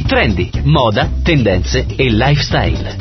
Trendi, moda, tendenze e lifestyle.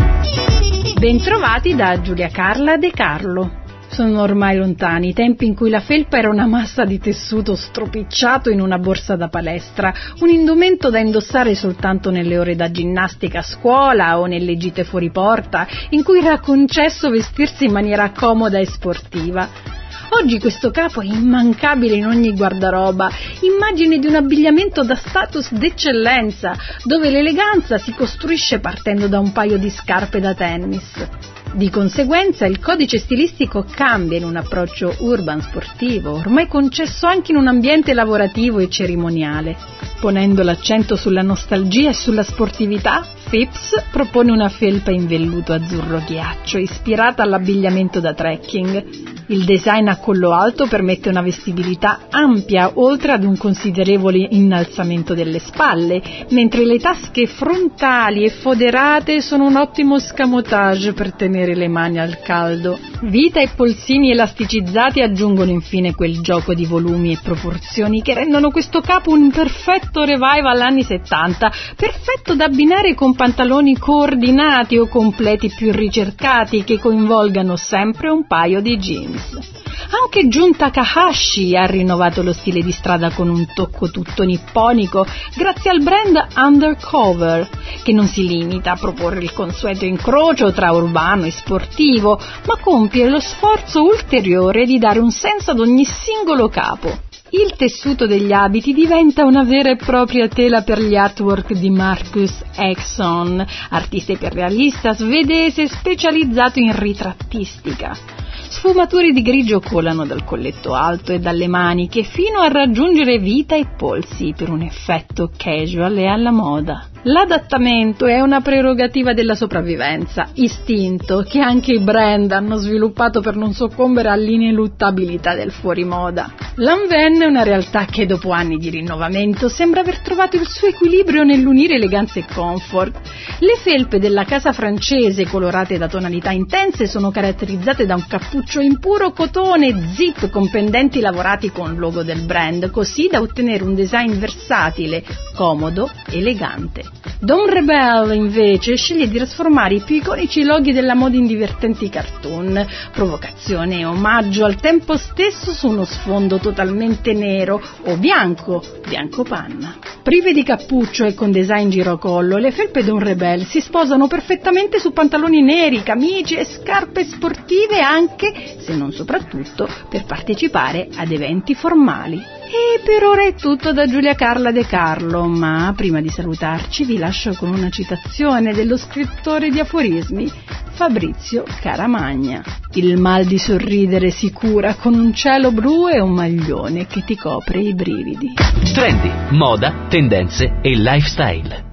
Bentrovati da Giulia Carla De Carlo. Sono ormai lontani i tempi in cui la felpa era una massa di tessuto stropicciato in una borsa da palestra, un indumento da indossare soltanto nelle ore da ginnastica a scuola o nelle gite fuori porta, in cui era concesso vestirsi in maniera comoda e sportiva. Oggi questo capo è immancabile in ogni guardaroba, immagine di un abbigliamento da status d'eccellenza, dove l'eleganza si costruisce partendo da un paio di scarpe da tennis. Di conseguenza il codice stilistico cambia in un approccio urban sportivo, ormai concesso anche in un ambiente lavorativo e cerimoniale. Ponendo l'accento sulla nostalgia e sulla sportività, Phipps propone una felpa in velluto azzurro ghiaccio, ispirata all'abbigliamento da trekking. Il design a collo alto permette una vestibilità ampia, oltre ad un considerevole innalzamento delle spalle, mentre le tasche frontali e foderate sono un ottimo escamotage per tenere le mani al caldo. Vita e polsini elasticizzati aggiungono infine quel gioco di volumi e proporzioni che rendono questo capo un perfetto revival anni 70, perfetto da abbinare con pantaloni coordinati o completi più ricercati che coinvolgano sempre un paio di jeans. Anche Jun Takahashi ha rinnovato lo stile di strada con un tocco tutto nipponico grazie al brand Undercover, che non si limita a proporre il consueto incrocio tra urbano e sportivo, ma compie lo sforzo ulteriore di dare un senso ad ogni singolo capo. Il tessuto degli abiti diventa una vera e propria tela per gli artwork di Marcus Exxon, artista iperrealista svedese specializzato in ritrattistica. Sfumature di grigio colano dal colletto alto e dalle maniche fino a raggiungere vita e polsi per un effetto casual e alla moda. L'adattamento è una prerogativa della sopravvivenza, istinto che anche i brand hanno sviluppato per non soccombere all'ineluttabilità del fuorimoda. Lanvin è una realtà che dopo anni di rinnovamento sembra aver trovato il suo equilibrio nell'unire eleganza e comfort. Le felpe della casa francese, colorate da tonalità intense, sono caratterizzate da un cappuccio in puro cotone zip con pendenti lavorati con il logo del brand, così da ottenere un design versatile, comodo, elegante. Don Rebel invece sceglie di trasformare i più iconici loghi della moda in divertenti cartoon, provocazione e omaggio al tempo stesso su uno sfondo totalmente nero o bianco panna. Prive di cappuccio e con design girocollo, le felpe Don Rebel si sposano perfettamente su pantaloni neri, camicie e scarpe sportive, anche, se non soprattutto, per partecipare ad eventi formali. E per ora è tutto da Giulia Carla De Carlo, ma prima di salutarci vi lascio con una citazione dello scrittore di aforismi Fabrizio Caramagna. Il mal di sorridere si cura con un cielo blu e un maglione che ti copre i brividi. Trendi, moda, tendenze e lifestyle.